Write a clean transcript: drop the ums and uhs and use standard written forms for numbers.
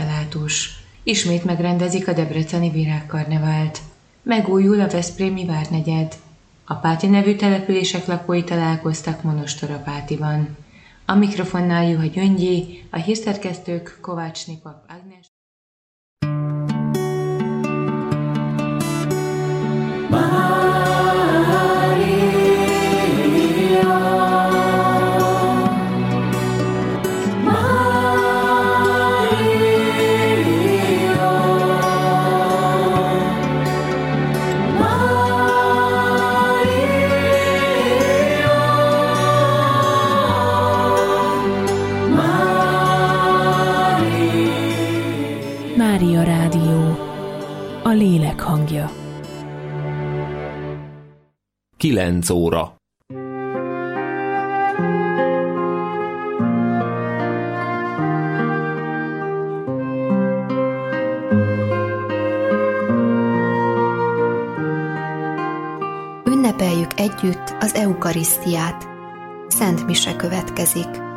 Salátus. Ismét megrendezik a debreceni virágkarnevált. Megújul a veszprémi várnegyed. A Páti nevű települések lakói találkoztak Monostorapátiban. A mikrofonnál Juha Gyöngyi, a hírszerkesztők Kovács Nipap Ágnes. Mária Rádió, a lélek hangja. 9 óra. Ünnepeljük együtt az eukarisztiát. Szent mise következik.